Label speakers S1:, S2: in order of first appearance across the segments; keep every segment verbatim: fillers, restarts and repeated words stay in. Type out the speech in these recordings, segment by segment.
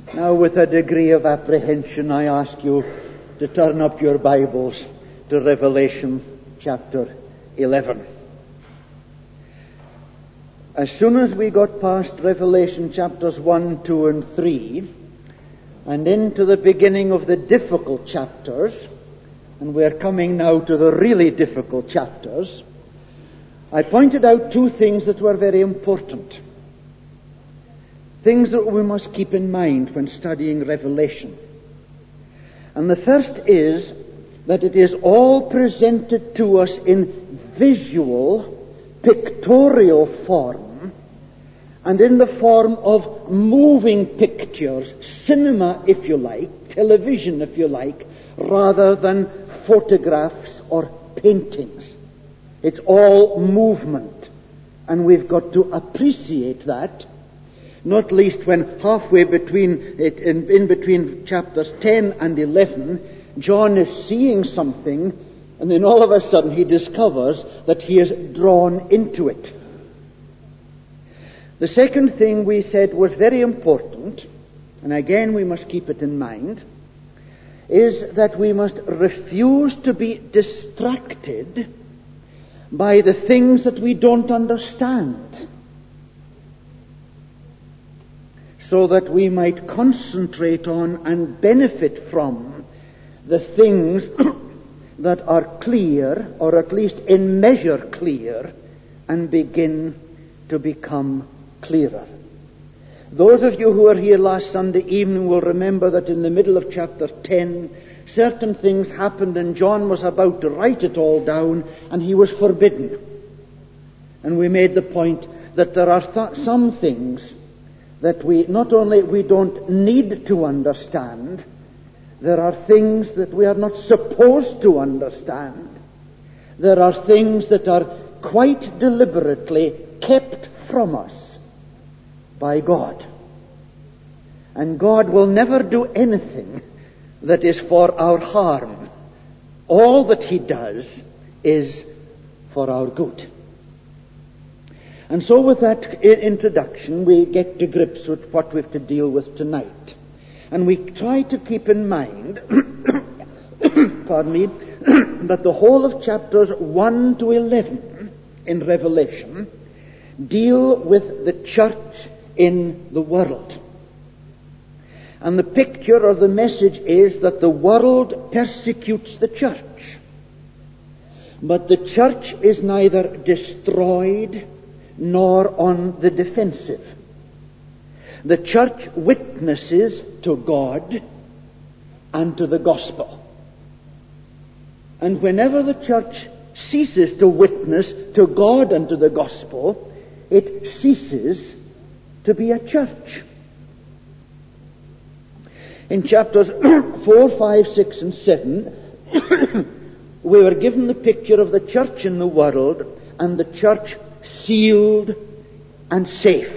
S1: Now, with a degree of apprehension, I ask you to turn up your Bibles to Revelation chapter eleven. As soon as we got past Revelation chapters one, two, and three, and into the beginning of the difficult chapters, and we're coming now to the really difficult chapters, I pointed out two things that were very important. Things that we must keep in mind when studying Revelation. And the first is that it is all presented to us in visual, pictorial form, and in the form of moving pictures, cinema if you like, television if you like, rather than photographs or paintings. It's all movement, and we've got to appreciate that. Not least when halfway between it, in, in between chapters ten and eleven, John is seeing something, and then all of a sudden he discovers that he is drawn into it. The second thing we said was very important, and again we must keep it in mind, is that we must refuse to be distracted by the things that we don't understand, so that we might concentrate on and benefit from the things that are clear, or at least in measure clear, and begin to become clearer. Those of you who were here last Sunday evening will remember that in the middle of chapter ten, certain things happened and John was about to write it all down, and he was forbidden. And we made the point that there are th- some things that we, not only we don't need to understand, there are things that we are not supposed to understand. There are things that are quite deliberately kept from us by God. And God will never do anything that is for our harm. All that He does is for our good. And so with that introduction, we get to grips with what we have to deal with tonight. And we try to keep in mind, pardon me, that the whole of chapters one to eleven in Revelation deal with the church in the world. And the picture or the message is that the world persecutes the church. But the church is neither destroyed nor on the defensive. The church witnesses to God and to the gospel. And whenever the church ceases to witness to God and to the gospel, it ceases to be a church. In chapters four, five, six, and seven, we were given the picture of the church in the world and the church sealed and safe.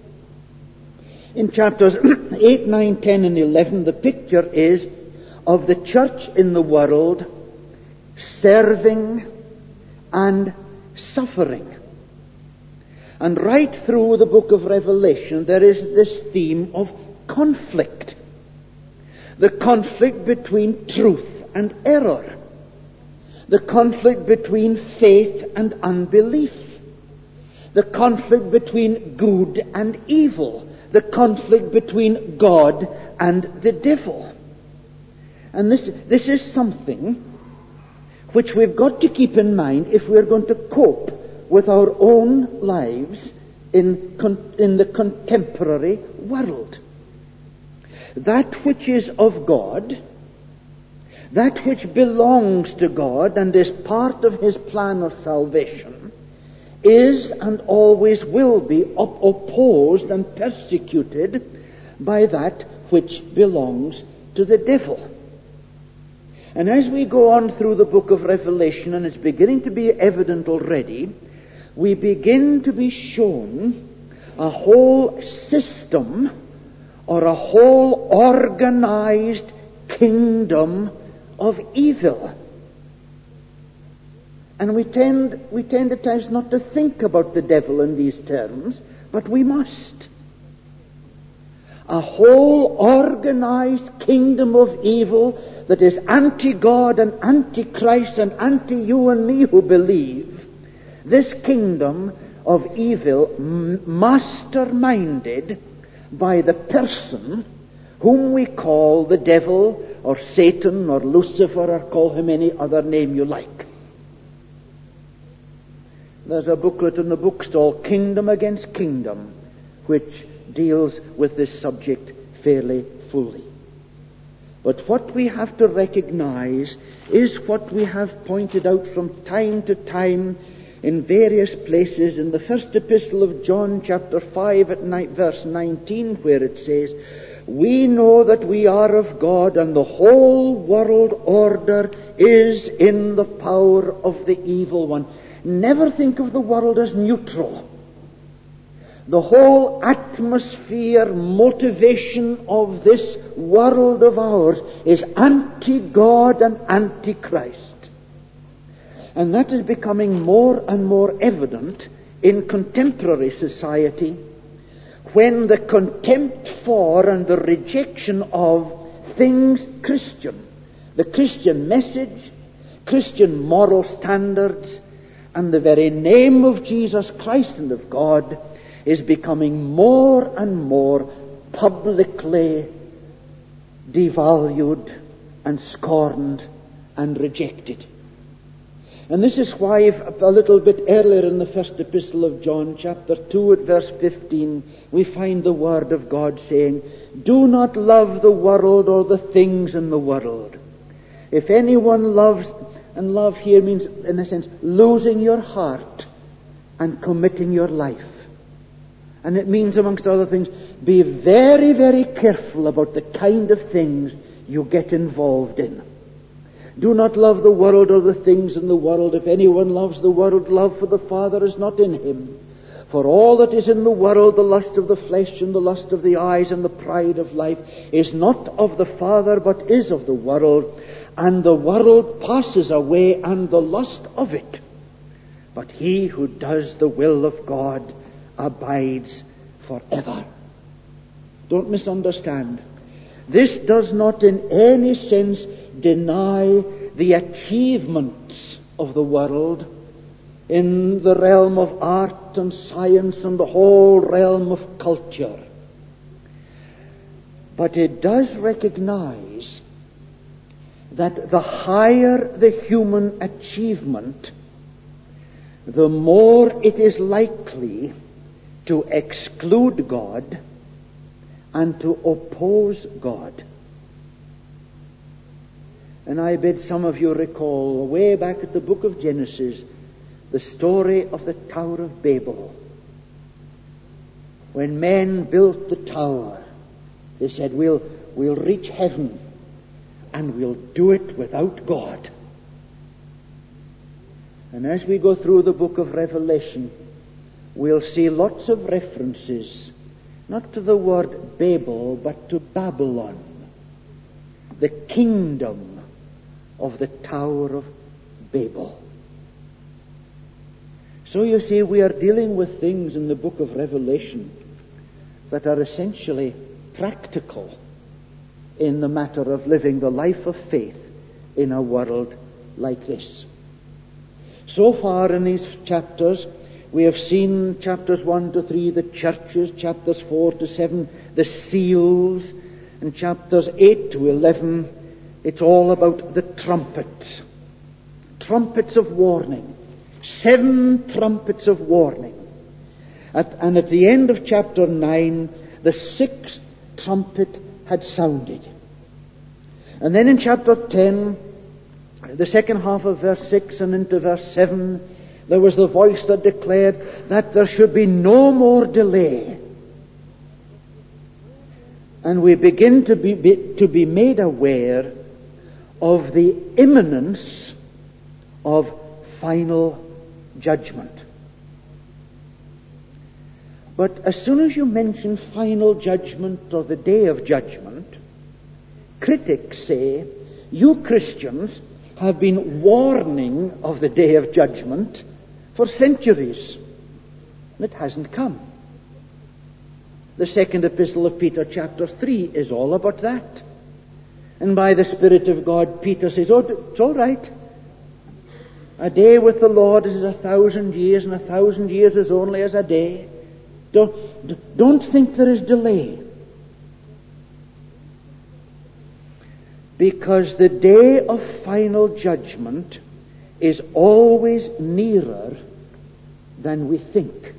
S1: In chapters eight, nine, ten, and eleven, the picture is of the church in the world serving and suffering. And right through the book of Revelation, there is this theme of conflict. The conflict between truth and error. The conflict between faith and unbelief. The conflict between good and evil. The conflict between God and the devil. And this, this is something which we've got to keep in mind if we're going to cope with our own lives in, con- in the contemporary world. That which is of God, that which belongs to God and is part of His plan of salvation, is and always will be op- opposed and persecuted by that which belongs to the devil. And as we go on through the book of Revelation, and it's beginning to be evident already, we begin to be shown a whole system or a whole organized kingdom of evil. And we tend, we tend at times not to think about the devil in these terms, but we must. a whole organized kingdom of evil that is anti-God and anti-Christ and anti-you and me who believe. This kingdom of evil m- masterminded by the person whom we call the devil or Satan or Lucifer, or call him any other name you like. There's a booklet in the bookstall, Kingdom Against Kingdom, which deals with this subject fairly fully. But what we have to recognize is what we have pointed out from time to time in various places in the first epistle of John, chapter five, at ni- verse nineteen, where it says, "We know that we are of God, and the whole world order is in the power of the evil one." Never think of the world as neutral. The whole atmosphere, motivation of this world of ours is anti-God and anti-Christ. And that is becoming more and more evident in contemporary society, when the contempt for and the rejection of things Christian, the Christian message, Christian moral standards, and the very name of Jesus Christ and of God is becoming more and more publicly devalued and scorned and rejected. And this is why, a little bit earlier in the first epistle of John, chapter two, at verse fifteen, we find the word of God saying, "Do not love the world or the things in the world. If anyone loves," and love here means, in a sense, losing your heart and committing your life. And it means, amongst other things, be very, very careful about the kind of things you get involved in. Do not love the world or the things in the world. If anyone loves the world, love for the Father is not in him. For all that is in the world, the lust of the flesh and the lust of the eyes and the pride of life, is not of the Father, but is of the world. And the world passes away and the lust of it. But he who does the will of God abides forever. Don't misunderstand. This does not in any sense deny the achievements of the world in the realm of art and science and the whole realm of culture. But it does recognize that the higher the human achievement, the more it is likely to exclude God and to oppose God. And I bid some of you recall, way back at the book of Genesis, the story of the Tower of Babel. When men built the tower, they said, we'll, we'll reach heaven, and we'll do it without God. And as we go through the book of Revelation, we'll see lots of references, not to the word Babel, but to Babylon, the kingdom of the Tower of Babel. So you see, we are dealing with things in the book of Revelation that are essentially practical in the matter of living the life of faith in a world like this. So far in these chapters, we have seen chapters one to three, the churches, chapters four to seven, the seals, and chapters eight to eleven, it's all about the trumpets. Trumpets of warning. Seven trumpets of warning. At, and at the end of chapter nine, the sixth trumpet had sounded. And then in chapter ten, the second half of verse six and into verse seven, there was the voice that declared that there should be no more delay. And we begin to be, be to be made aware of the imminence of final judgment. But as soon as you mention final judgment or the day of judgment, critics say, you Christians have been warning of the day of judgment for centuries. And it hasn't come. The second epistle of Peter, chapter three, is all about that. And by the Spirit of God, Peter says, oh, it's all right. A day with the Lord is a thousand years, and a thousand years is only as a day. Don't, don't think there is delay. Because the day of final judgment is always nearer than we think.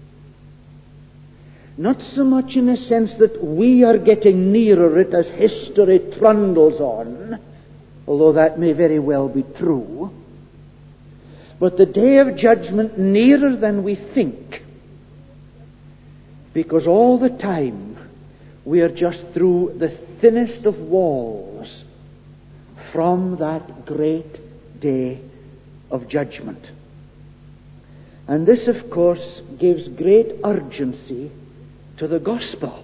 S1: Not so much in a sense that we are getting nearer it as history trundles on, although that may very well be true, but the day of judgment nearer than we think, because all the time we are just through the thinnest of walls from that great day of judgment. And this, of course, gives great urgency to the gospel.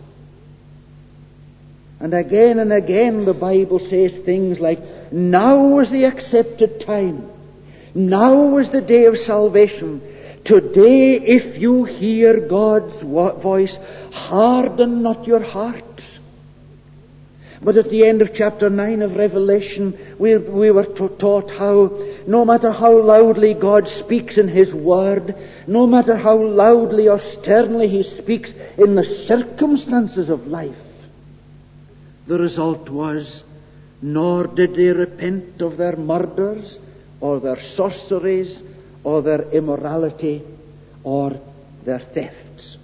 S1: And again and again the Bible says things like, now is the accepted time. Now is the day of salvation. Today, if you hear God's voice, harden not your hearts. But at the end of chapter nine of Revelation, we, we were taught how no matter how loudly God speaks in His Word, no matter how loudly or sternly He speaks in the circumstances of life, the result was, nor did they repent of their murders, or their sorceries, or their immorality, or their thefts.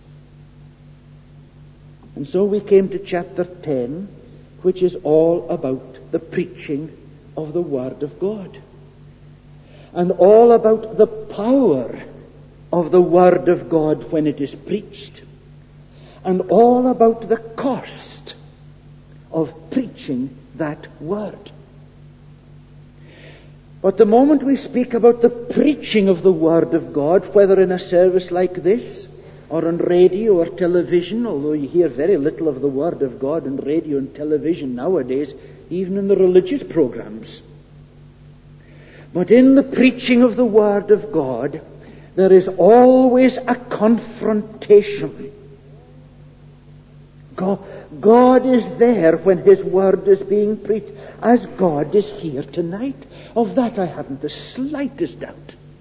S1: And so we came to chapter ten, which is all about the preaching of the Word of God. And all about the power of the Word of God when it is preached. And all about the cost of preaching that Word. But the moment we speak about the preaching of the Word of God, whether in a service like this, or on radio or television, although you hear very little of the Word of God on radio and television nowadays, even in the religious programs. But in the preaching of the Word of God, there is always a confrontation. God, God is there when His Word is being preached, as God is here tonight. Of that I haven't the slightest doubt.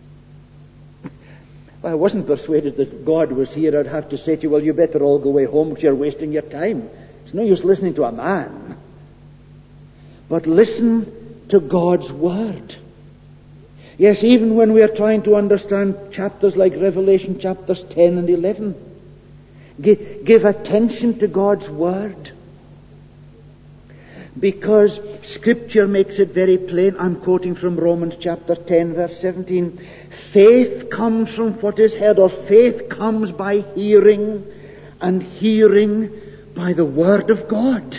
S1: If I wasn't persuaded that God was here, I'd have to say to you, well, you better all go away home because you're wasting your time. It's no use listening to a man. But listen to God's Word. Yes, even when we are trying to understand chapters like Revelation chapters ten and eleven, give, give attention to God's Word. Because Scripture makes it very plain. I'm quoting from Romans chapter ten, verse seventeen. Faith comes from what is heard, or faith comes by hearing, and hearing by the Word of God.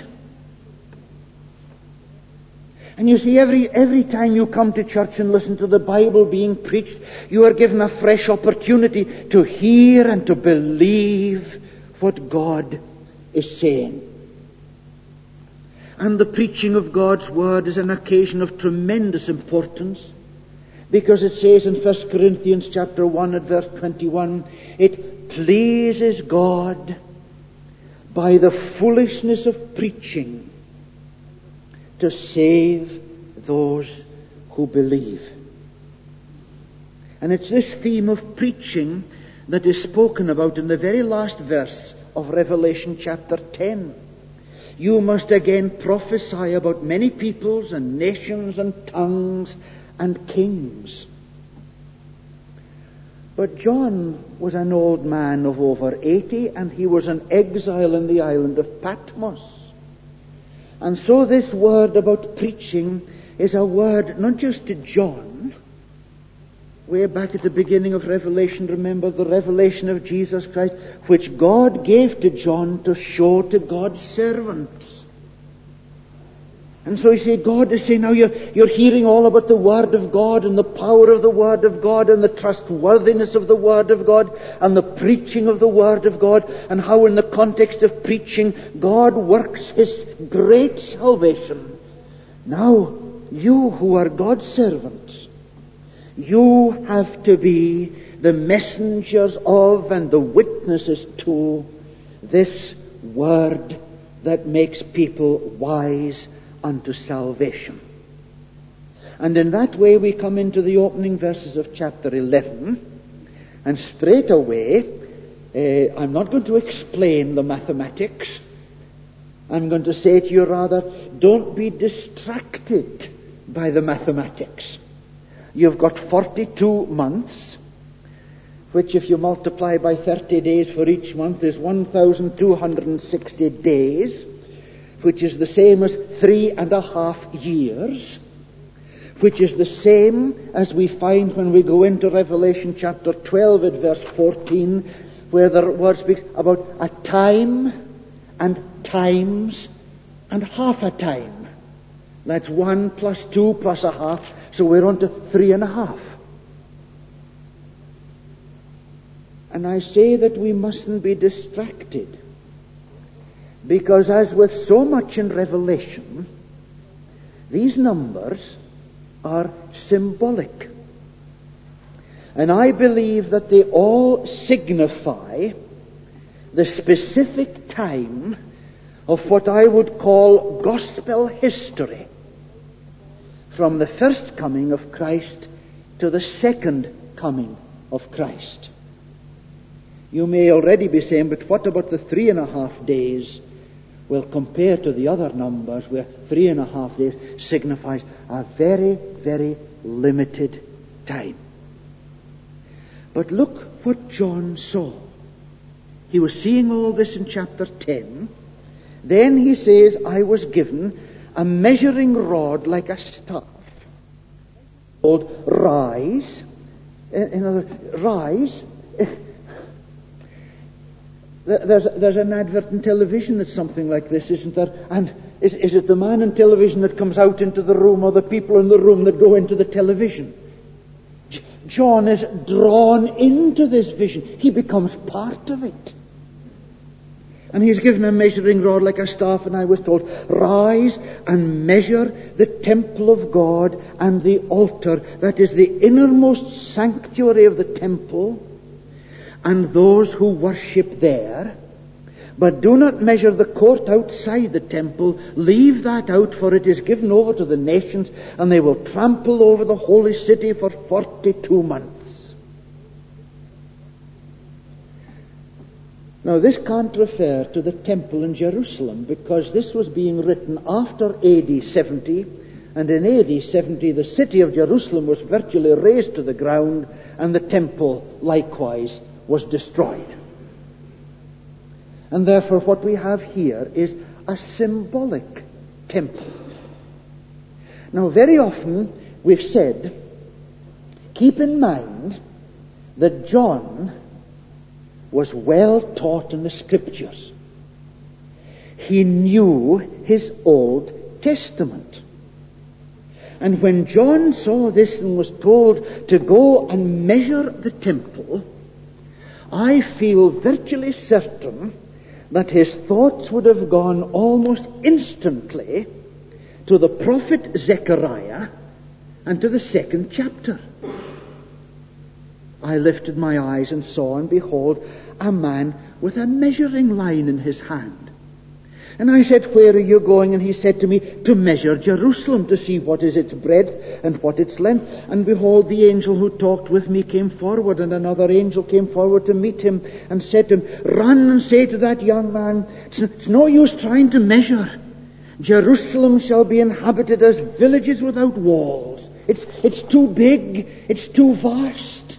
S1: And you see, every every time you come to church and listen to the Bible being preached, you are given a fresh opportunity to hear and to believe what God is saying. And the preaching of God's Word is an occasion of tremendous importance, because it says in First Corinthians chapter one at verse twenty-one, it pleases God by the foolishness of preaching to save those who believe. And it's this theme of preaching that is spoken about in the very last verse of Revelation chapter ten. You must again prophesy about many peoples and nations and tongues and kings. But John was an old man of over eighty, and he was an exile in the island of Patmos. And so this word about preaching is a word not just to John. Way back at the beginning of Revelation, remember the revelation of Jesus Christ, which God gave to John to show to God's servants. And so you see, God is saying, now you're, you're hearing all about the Word of God and the power of the Word of God and the trustworthiness of the Word of God and the preaching of the Word of God, and how in the context of preaching God works His great salvation. Now, you who are God's servants, you have to be the messengers of and the witnesses to this word that makes people wise unto salvation. And in that way we come into the opening verses of chapter eleven, and straight away, uh, I'm not going to explain the mathematics. I'm going to say to you rather, don't be distracted by the mathematics. You've got forty-two months, which if you multiply by thirty days for each month is one thousand two hundred sixty days, which is the same as three and a half years, which is the same as we find when we go into Revelation chapter twelve at verse fourteen, where the word speaks about a time and times and half a time. That's one plus two plus a half, so we're on to three and a half. And I say that we mustn't be distracted, because as with so much in Revelation, these numbers are symbolic. And I believe that they all signify the specific time of what I would call gospel history, from the first coming of Christ to the second coming of Christ. You may already be saying, but what about the three and a half days? Well, compared to the other numbers, where three and a half days signifies a very, very limited time. But look what John saw. He was seeing all this in chapter ten. Then he says, I was given a measuring rod like a staff, called rise. In other words, rise. There's, there's an advert in television that's something like this, isn't there? And is, is it the man in television that comes out into the room, or the people in the room that go into the television? J- John is drawn into this vision. He becomes part of it. And he's given a measuring rod like a staff, and I was told, rise and measure the temple of God and the altar, that is the innermost sanctuary of the temple, and those who worship there. But do not measure the court outside the temple. Leave that out, for it is given over to the nations, and they will trample over the holy city for forty-two months. Now, this can't refer to the temple in Jerusalem, because this was being written after A D seventy, and in A D seventy the city of Jerusalem was virtually razed to the ground, and the temple likewise was destroyed. And therefore what we have here is a symbolic temple. Now, very often we've said, keep in mind that John was well taught in the Scriptures. He knew his Old Testament. And when John saw this and was told to go and measure the temple, I feel virtually certain that his thoughts would have gone almost instantly to the prophet Zechariah and to the second chapter. I lifted my eyes and saw, and behold, a man with a measuring line in his hand. And I said, where are you going? And he said to me, to measure Jerusalem, to see what is its breadth and what its length. And behold, the angel who talked with me came forward, and another angel came forward to meet him and said to him, run and say to that young man, it's, it's no use trying to measure. Jerusalem shall be inhabited as villages without walls. It's, it's too big. It's too vast.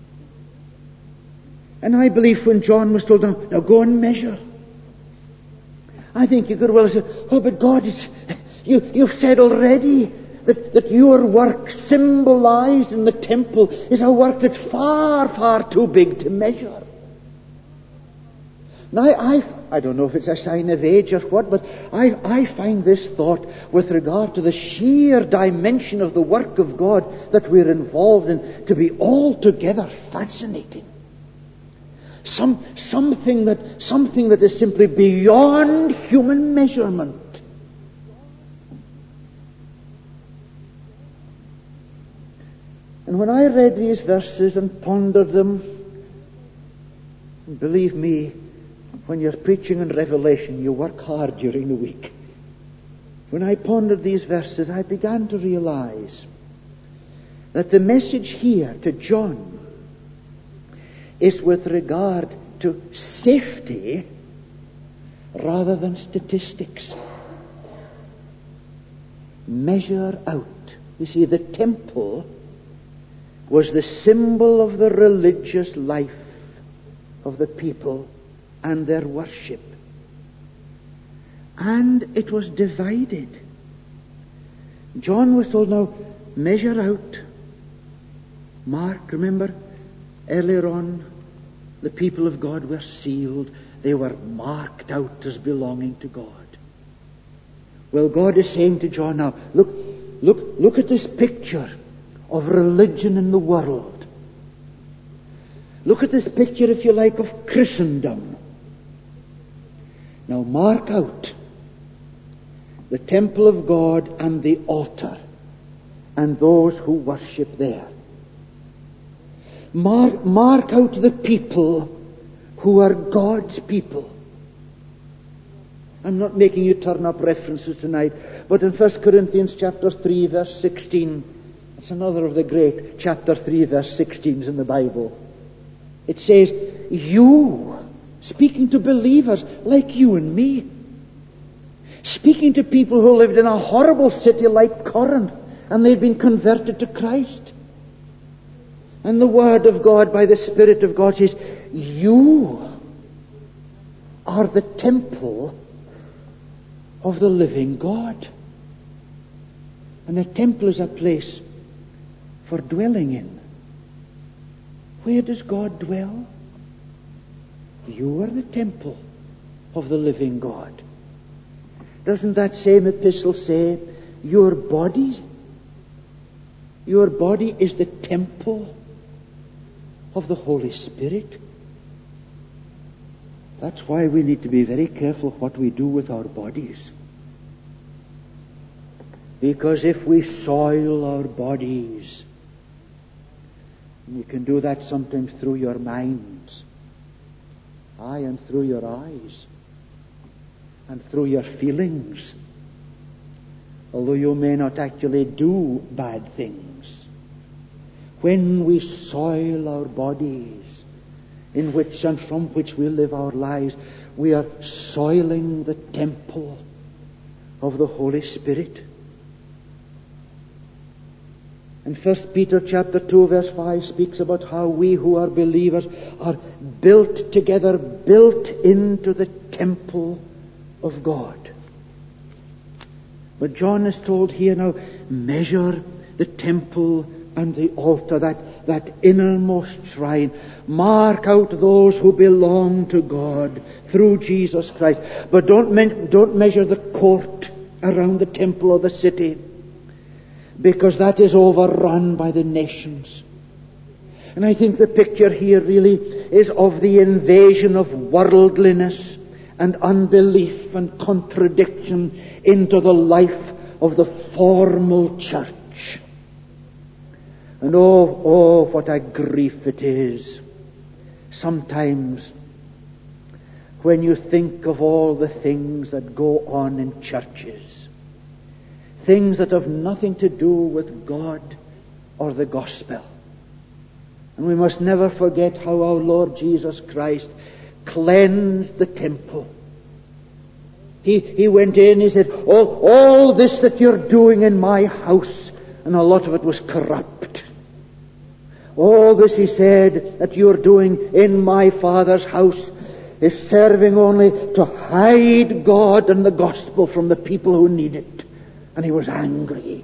S1: And I believe when John was told, now, now go and measure, I think you could well say, oh, but God, it's, you, you've said already that, that your work symbolized in the temple is a work that's far, far too big to measure. Now, I, I don't know if it's a sign of age or what, but I, I find this thought with regard to the sheer dimension of the work of God that we're involved in to be altogether fascinating. Some, something that, something that is simply beyond human measurement. And when I read these verses and pondered them, believe me, when you're preaching in Revelation, you work hard during the week. When I pondered these verses, I began to realize that the message here to John is with regard to safety rather than statistics. Measure out. You see, the temple was the symbol of the religious life of the people and their worship. And it was divided. John was told, now, measure out. Mark, remember, earlier on, the people of God were sealed. They were marked out as belonging to God. Well, God is saying to John now, look, look, look at this picture of religion in the world. Look at this picture, if you like, of Christendom. Now mark out the temple of God and the altar and those who worship there. Mark, mark out the people who are God's people. I'm not making you turn up references tonight, but in First Corinthians chapter three, verse sixteen, it's another of the great chapter three, verse sixteens in the Bible. It says, you, speaking to believers like you and me, speaking to people who lived in a horrible city like Corinth, and they'd been converted to Christ. And the Word of God by the Spirit of God says, you are the temple of the living God. And a temple is a place for dwelling in. Where does God dwell? You are the temple of the living God. Doesn't that same epistle say, your body, your body is the temple of the Holy Spirit? That's why we need to be very careful what we do with our bodies. Because if we soil our bodies, and you can do that sometimes through your minds, aye, and through your eyes, and through your feelings, although you may not actually do bad things. When we soil our bodies, in which and from which we live our lives, we are soiling the temple of the Holy Spirit. And First Peter chapter two verse five speaks about how we who are believers are built together, built into the temple of God. But John is told here now, measure the temple and the altar, that, that innermost shrine. Mark out those who belong to God through Jesus Christ. But don't, me- don't measure the court around the temple or the city, because that is overrun by the nations. And I think the picture here really is of the invasion of worldliness and unbelief and contradiction into the life of the formal church. And oh, oh, what a grief it is sometimes when you think of all the things that go on in churches, things that have nothing to do with God or the gospel. And we must never forget how our Lord Jesus Christ cleansed the temple. He, he went in, he said, all, all this that you're doing in my house, and a lot of it was corrupt. All this, he said, that you're doing in my Father's house is serving only to hide God and the gospel from the people who need it. And he was angry.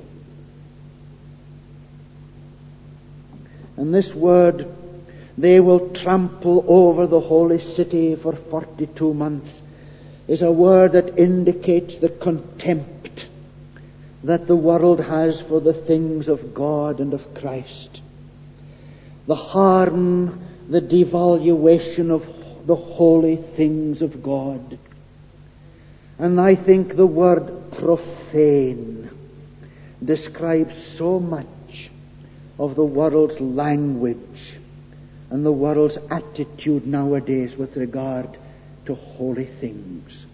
S1: And this word, they will trample over the holy city for forty-two months, is a word that indicates the contempt that the world has for the things of God and of Christ. The harm, the devaluation of the holy things of God. And I think the word profane describes so much of the world's language and the world's attitude nowadays with regard to holy things.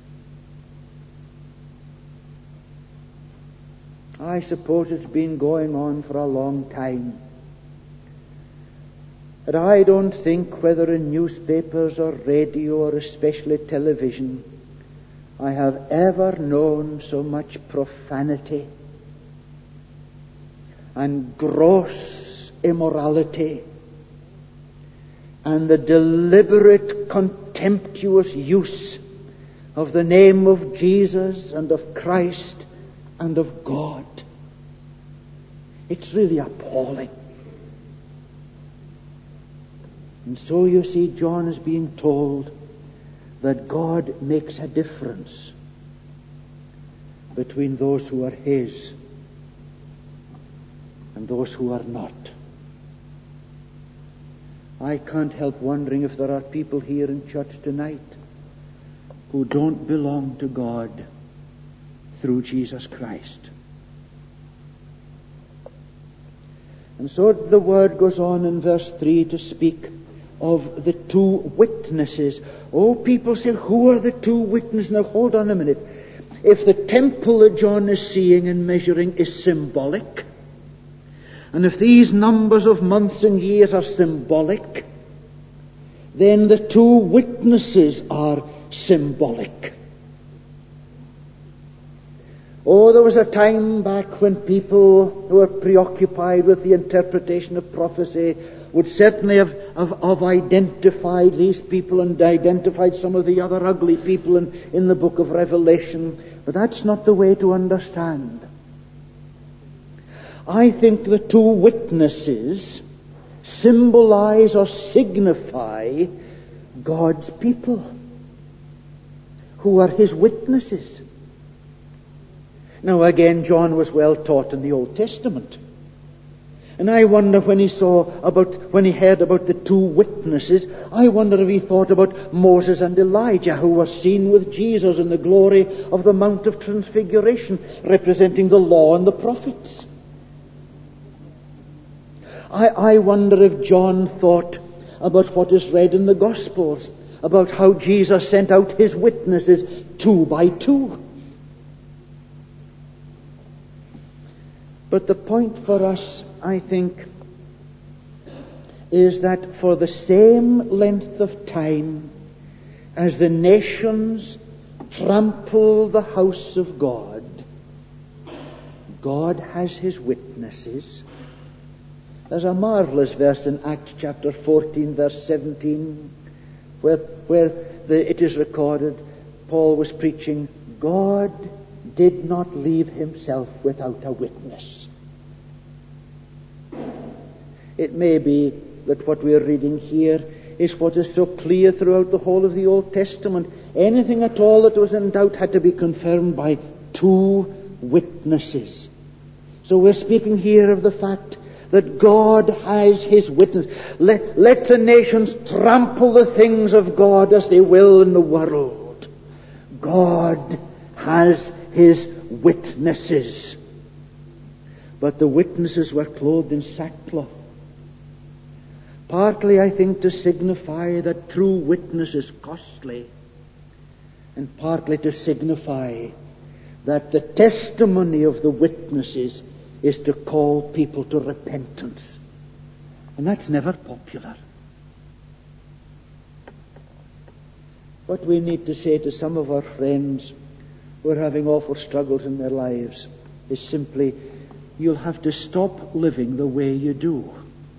S1: I suppose it's been going on for a long time. And I don't think, whether in newspapers or radio or especially television, I have ever known so much profanity and gross immorality and the deliberate, contemptuous use of the name of Jesus and of Christ and of God. It's really appalling. And so you see, John is being told that God makes a difference between those who are His and those who are not. I can't help wondering if there are people here in church tonight who don't belong to God through Jesus Christ. And so the word goes on in verse three to speak of the two witnesses. Oh, people say, who are the two witnesses? Now hold on a minute. If the temple that John is seeing and measuring is symbolic, and if these numbers of months and years are symbolic, then the two witnesses are symbolic. Oh, there was a time back when people who were preoccupied with the interpretation of prophecy would certainly have, have, have identified these people and identified some of the other ugly people in, in the book of Revelation. But that's not the way to understand. I think the two witnesses symbolize or signify God's people who are His witnesses. Now again, John was well taught in the Old Testament. And I wonder when he saw about, when he heard about the two witnesses, I wonder if he thought about Moses and Elijah, who were seen with Jesus in the glory of the Mount of Transfiguration, representing the law and the prophets. I, I wonder if John thought about what is read in the Gospels, about how Jesus sent out His witnesses two by two. But the point for us, I think, is that for the same length of time as the nations trample the house of God, God has His witnesses. There's a marvelous verse in Acts chapter fourteen, verse seventeen, where, where the, it is recorded, Paul was preaching, God did not leave Himself without a witness. It may be that what we are reading here is what is so clear throughout the whole of the Old Testament. Anything at all that was in doubt had to be confirmed by two witnesses. So we're speaking here of the fact that God has His witness. Let, let the nations trample the things of God as they will in the world. God has His witnesses. But the witnesses were clothed in sackcloth. Partly, I think, to signify that true witness is costly, and partly to signify that the testimony of the witnesses is to call people to repentance. And that's never popular. What we need to say to some of our friends who are having awful struggles in their lives is simply, you'll have to stop living the way you do.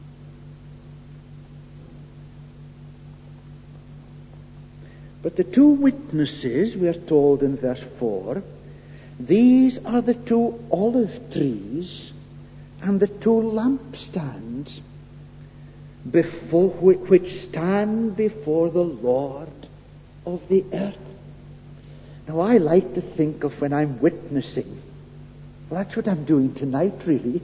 S1: But the two witnesses, we are told in verse four, these are the two olive trees and the two lampstands before which stand before the Lord of the earth. Now I like to think of when I'm witnessing, well, that's what I'm doing tonight really,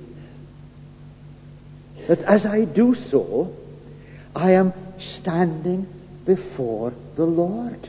S1: that as I do so, I am standing before the Lord.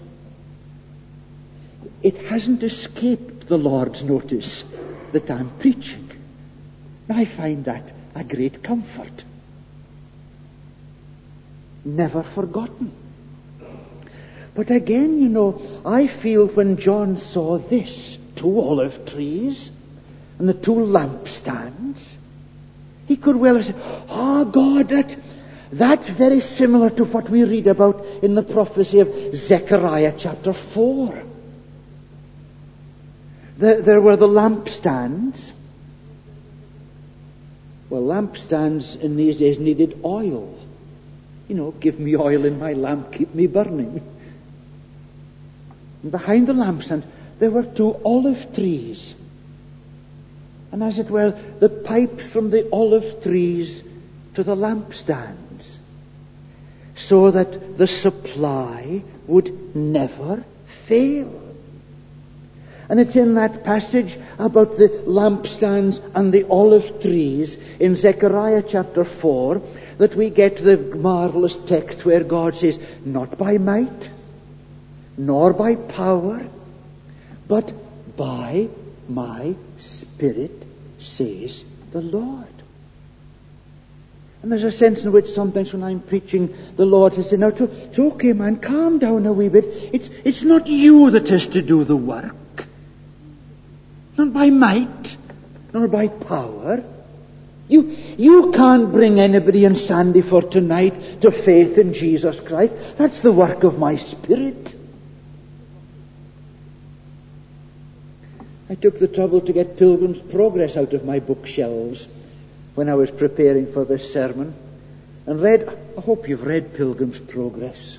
S1: It hasn't escaped the Lord's notice that I'm preaching. I find that a great comfort. Never forgotten. But again, you know, I feel when John saw this, two olive trees and the two lampstands, he could well have said, "Ah, God, that, that's very similar to what we read about in the prophecy of Zechariah chapter four. There, there were the lampstands. Well, lampstands in these days needed oil. You know, give me oil in my lamp, keep me burning. And behind the lampstand, there were two olive trees. And as it were, the pipes from the olive trees to the lampstands, so that the supply would never fail. And it's in that passage about the lampstands and the olive trees in Zechariah chapter four that we get the marvelous text where God says, "Not by might, nor by power, but by my Spirit, says the Lord." And there's a sense in which sometimes when I'm preaching, the Lord has said, "Now, it's okay, man, calm down a wee bit. It's, it's not you that has to do the work. Not by might, nor by power. You, you can't bring anybody in Sandyford tonight to faith in Jesus Christ. That's the work of my Spirit." I took the trouble to get Pilgrim's Progress out of my bookshelves when I was preparing for this sermon, and read, I hope you've read Pilgrim's Progress.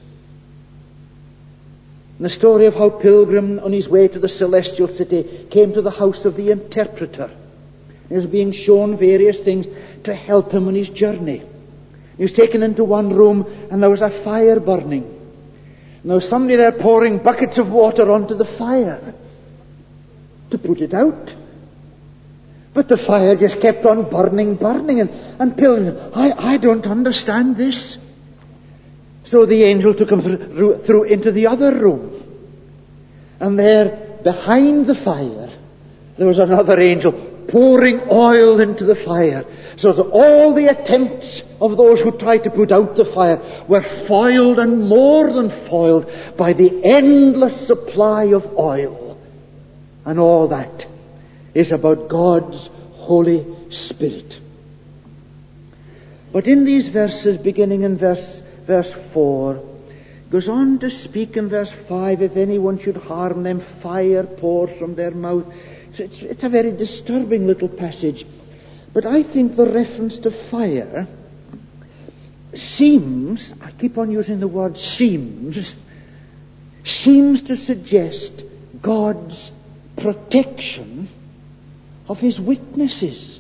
S1: And the story of how Pilgrim, on his way to the celestial city, came to the house of the interpreter. He was being shown various things to help him on his journey. He was taken into one room, and there was a fire burning. And there was somebody there pouring buckets of water onto the fire to put it out. But the fire just kept on burning, burning, and, and Pilgrim said, I, I don't understand this. So the angel took him through, through into the other room. And there, behind the fire, there was another angel pouring oil into the fire, so that all the attempts of those who tried to put out the fire were foiled and more than foiled by the endless supply of oil. And all that is about God's Holy Spirit. But in these verses, beginning in verse Verse four, goes on to speak in verse five, if anyone should harm them, fire pours from their mouth. So it's, it's a very disturbing little passage. But I think the reference to fire seems, I keep on using the word seems, seems to suggest God's protection of his witnesses.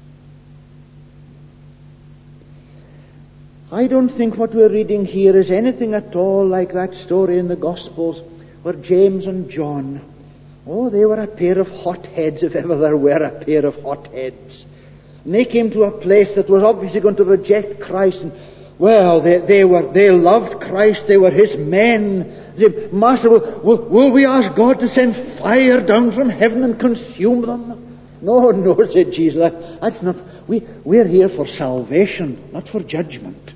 S1: I don't think what we're reading here is anything at all like that story in the Gospels where James and John, oh, they were a pair of hotheads, if ever there were a pair of hotheads. And they came to a place that was obviously going to reject Christ. And, well, they, they were, they loved Christ. They were his men. They said, Master, will, will, will we ask God to send fire down from heaven and consume them? No, no, said Jesus. That, that's not, we, we're here for salvation, not for judgment.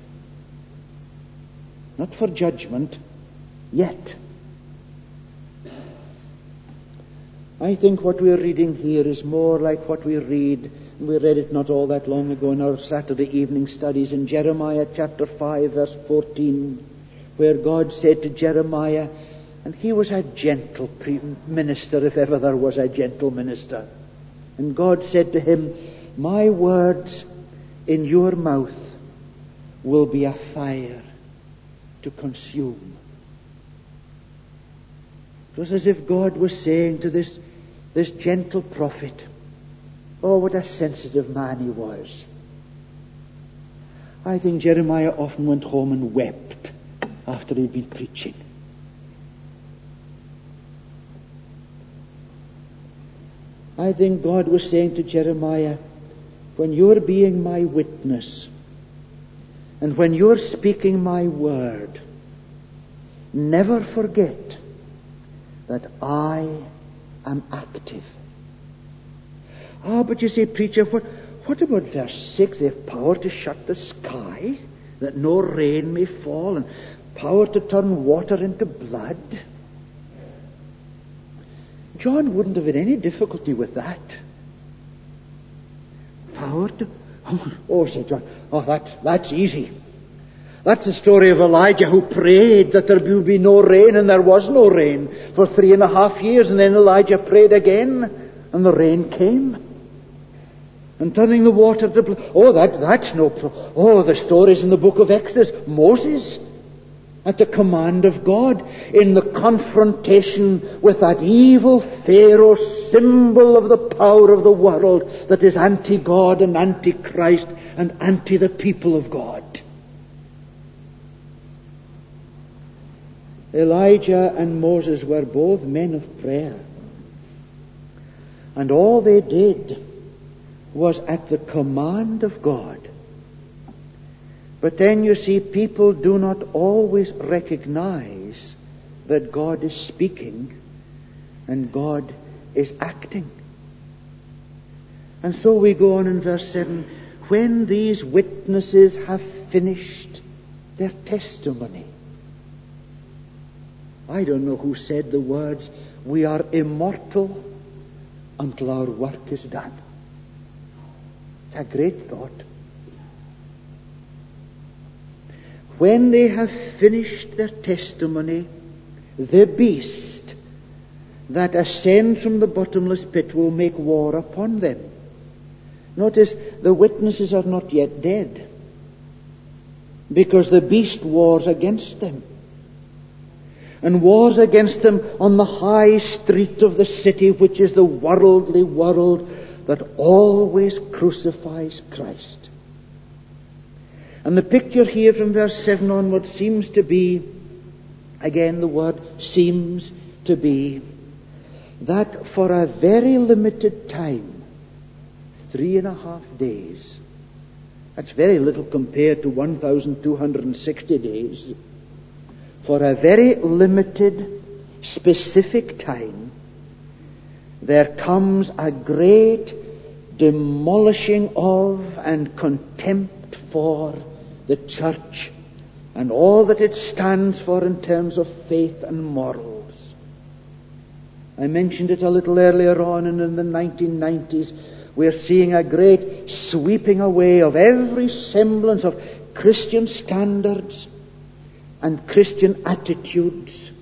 S1: Not for judgment yet. I think what we're reading here is more like what we read, and we read it not all that long ago in our Saturday evening studies in Jeremiah chapter five, verse fourteen, where God said to Jeremiah, and he was a gentle pre- minister, if ever there was a gentle minister, and God said to him, my words in your mouth will be a fire to consume. It was as if God was saying to this, this gentle prophet, oh, what a sensitive man he was. I think Jeremiah often went home and wept after he'd been preaching. I think God was saying to Jeremiah, when you're being my witness, and when you're speaking my word, never forget that I am active. Ah, but you say, preacher, what, what about verse six? They have power to shut the sky, that no rain may fall, and power to turn water into blood. John wouldn't have had any difficulty with that. Power to... Oh, oh said John, oh, that, that's easy. That's the story of Elijah who prayed that there would be no rain, and there was no rain for three and a half years. And then Elijah prayed again, and the rain came. And turning the water to blood. Oh, that, that's no problem. Oh, the stories in the book of Exodus. Moses, at the command of God, in the confrontation with that evil Pharaoh, symbol of the power of the world that is anti-God and anti-Christ and anti the people of God. Elijah and Moses were both men of prayer. And all they did was at the command of God. But then you see, people do not always recognize that God is speaking and God is acting. And so we go on in verse seven, when these witnesses have finished their testimony. I don't know who said the words, we are immortal until our work is done. It's a great thought. When they have finished their testimony, the beast that ascends from the bottomless pit will make war upon them. Notice, the witnesses are not yet dead, because the beast wars against them, and wars against them on the high street of the city, which is the worldly world that always crucifies Christ. And the picture here from verse seven onward seems to be, again the word seems to be, that for a very limited time, three and a half days, that's very little compared to one thousand two hundred sixty days, for a very limited, specific time, there comes a great demolishing of and contempt for the church and all that it stands for in terms of faith and morals. I mentioned it a little earlier on, and in the nineteen nineties we're seeing a great sweeping away of every semblance of Christian standards and Christian attitudes.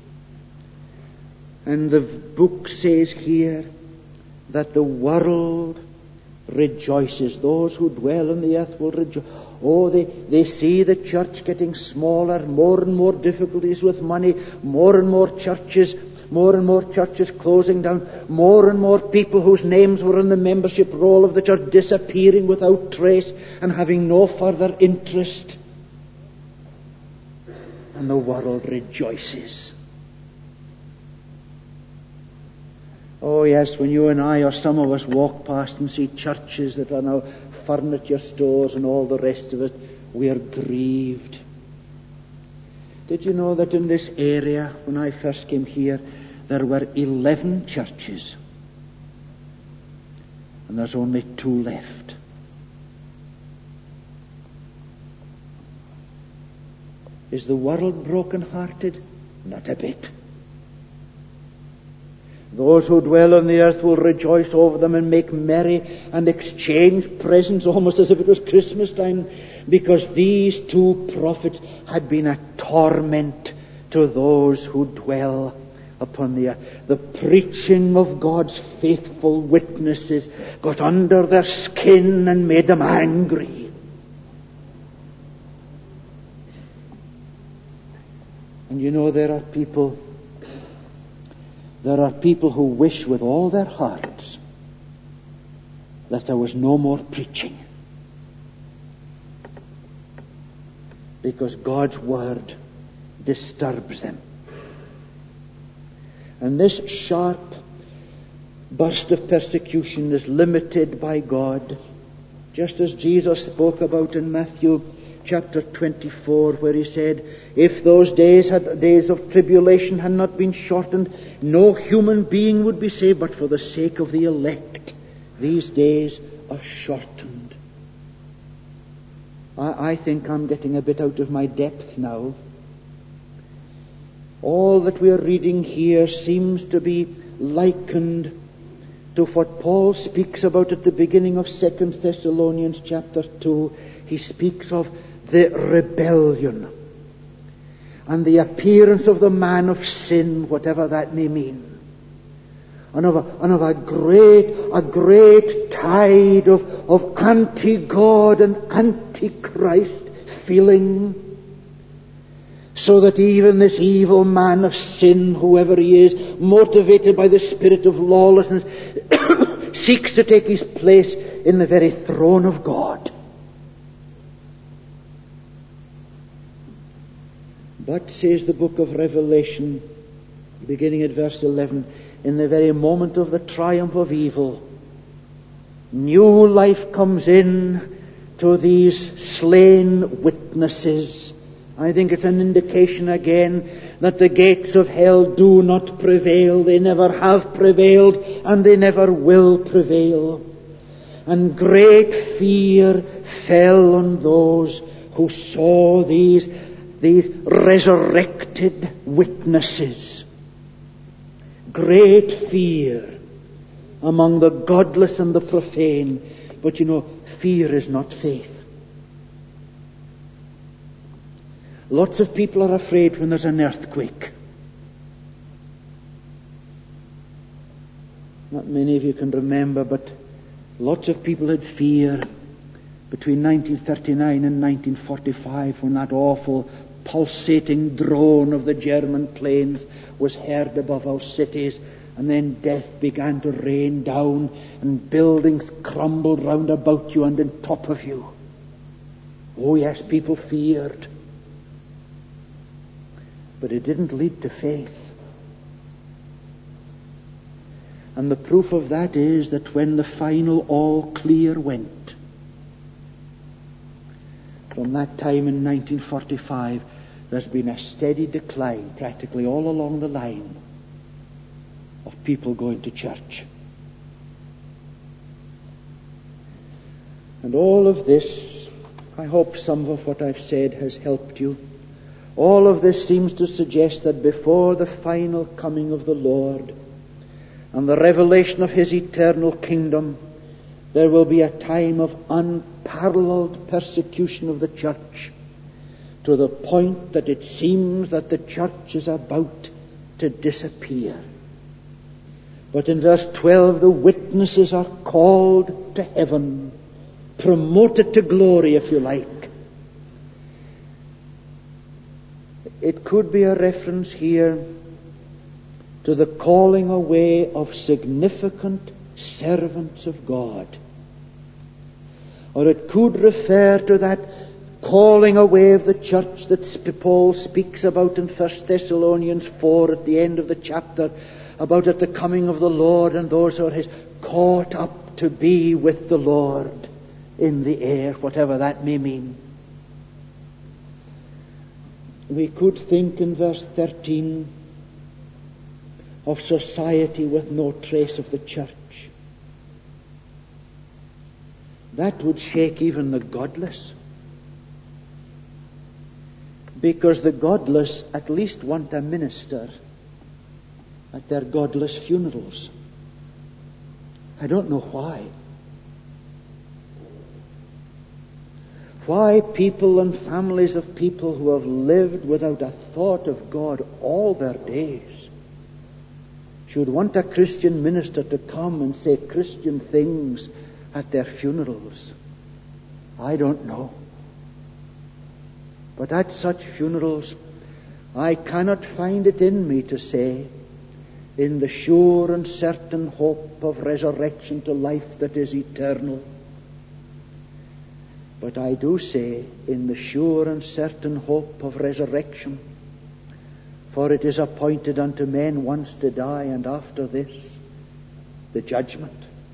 S1: And the book says here that the world rejoices. Those who dwell on the earth will rejoice. Oh, they, they see the church getting smaller, more and more difficulties with money, more and more churches, more and more churches closing down, more and more people whose names were in the membership roll of the church disappearing without trace and having no further interest. And the world rejoices. Oh yes, when you and I or some of us walk past and see churches that are now furniture stores and all the rest of it, we are grieved. Did you know that in this area, when I first came here, there were eleven churches, and there's only two left? Is the world broken-hearted? Not a bit. Those who dwell on the earth will rejoice over them and make merry and exchange presents almost as if it was Christmas time, because these two prophets had been a torment to those who dwell upon the earth. The preaching of God's faithful witnesses got under their skin and made them angry. And you know, there are people There are people who wish with all their hearts that there was no more preaching, because God's word disturbs them. And this sharp burst of persecution is limited by God, just as Jesus spoke about in Matthew chapter twenty-four, where he said, if those days had days of tribulation had not been shortened, no human being would be saved, but for the sake of the elect these days are shortened. I, I think I'm getting a bit out of my depth now, All that we are reading here seems to be likened to what Paul speaks about at the beginning of Second Thessalonians chapter two. He speaks of the rebellion and the appearance of the man of sin, whatever that may mean. And of a, and of a great, a great tide of, of anti-God and anti-Christ feeling, so that even this evil man of sin, whoever he is, motivated by the spirit of lawlessness, seeks to take his place in the very throne of God. But, says the book of Revelation, beginning at verse eleven, in the very moment of the triumph of evil, new life comes in to these slain witnesses. I think it's an indication again that the gates of hell do not prevail. They never have prevailed, and they never will prevail. And great fear fell on those who saw these, these resurrected witnesses. Great fear among the godless and the profane. But you know, fear is not faith. Lots of people are afraid when there's an earthquake. Not many of you can remember, but lots of people had fear between nineteen thirty-nine and nineteen forty-five, when that awful pulsating drone of the German planes was heard above our cities, and then death began to rain down, and buildings crumbled round about you and on top of you. Oh yes, people feared. But it didn't lead to faith. And the proof of that is that when the final all clear went, from that time in nineteen forty-five, there's been a steady decline practically all along the line of people going to church. And all of this, I hope some of what I've said has helped you. All of this seems to suggest that before the final coming of the Lord and the revelation of His eternal kingdom, there will be a time of unparalleled persecution of the church, to the point that it seems that the church is about to disappear. But in verse twelve, the witnesses are called to heaven, promoted to glory, if you like. It could be a reference here to the calling away of significant servants of God. Or it could refer to that calling away of the church that Paul speaks about in First Thessalonians four at the end of the chapter, about at the coming of the Lord and those who are His, caught up to be with the Lord in the air, whatever that may mean. We could think in verse thirteen of society with no trace of the church. That would shake even the godless. Because the godless at least want a minister at their godless funerals. I don't know why. Why people and families of people who have lived without a thought of God all their days should want a Christian minister to come and say Christian things at their funerals. I don't know. But at such funerals, I cannot find it in me to say, in the sure and certain hope of resurrection to life that is eternal. But I do say, in the sure and certain hope of resurrection, for it is appointed unto men once to die, and after this, the judgment.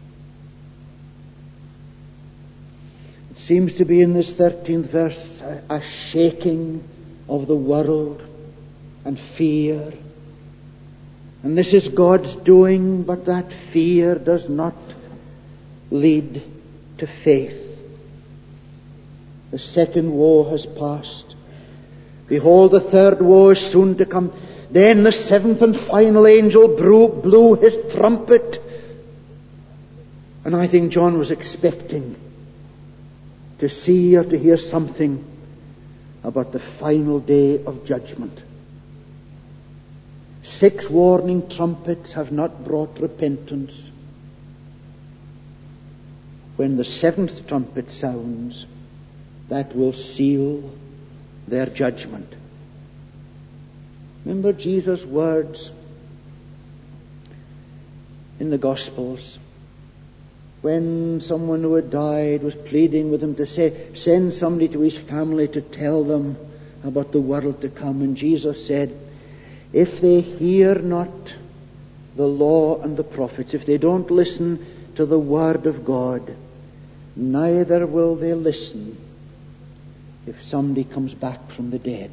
S1: It seems to be in this thirteenth verse a, a shaking of the world and fear. And this is God's doing, but that fear does not lead to faith. The second woe has passed. Behold, the third woe is soon to come. Then the seventh and final angel blew, blew his trumpet. And I think John was expecting to see or to hear something about the final day of judgment. Six warning trumpets have not brought repentance. When the seventh trumpet sounds, that will seal their judgment. Remember Jesus' words in the Gospels when someone who had died was pleading with him to say, send somebody to his family to tell them about the world to come. And Jesus said, if they hear not the law and the prophets, if they don't listen to the word of God, neither will they listen if somebody comes back from the dead.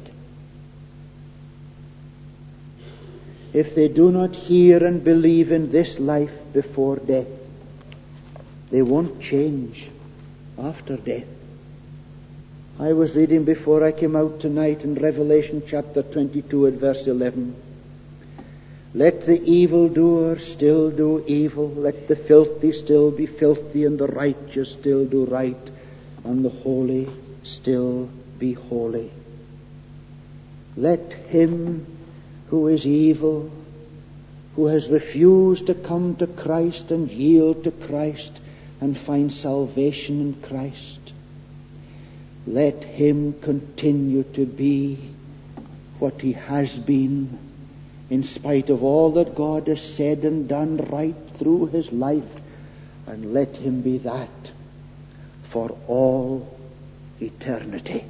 S1: If they do not hear and believe in this life before death, they won't change after death. I was reading before I came out tonight in Revelation chapter twenty-two at verse eleven. Let the evildoer still do evil, let the filthy still be filthy, and the righteous still do right, and the holy still be holy. Let him who is evil, who has refused to come to Christ and yield to Christ and find salvation in Christ, let him continue to be what he has been, in spite of all that God has said and done right through his life, and let him be that for all eternity.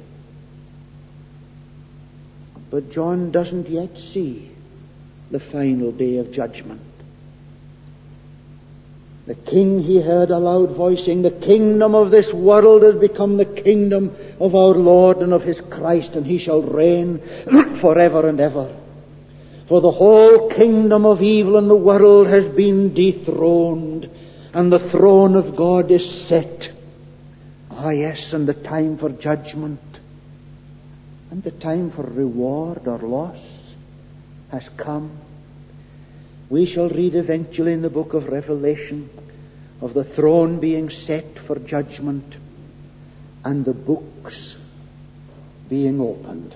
S1: But John doesn't yet see the final day of judgment. The king, he heard a loud voice saying, the kingdom of this world has become the kingdom of our Lord and of his Christ, and he shall reign forever and ever. For the whole kingdom of evil in the world has been dethroned, and the throne of God is set. Ah, yes, and the time for judgment and the time for reward or loss has come. We shall read eventually in the book of Revelation of the throne being set for judgment and the books being opened.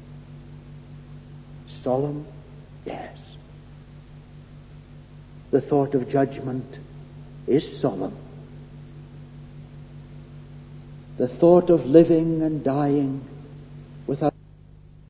S1: Solemn? Yes. The thought of judgment is solemn. The thought of living and dying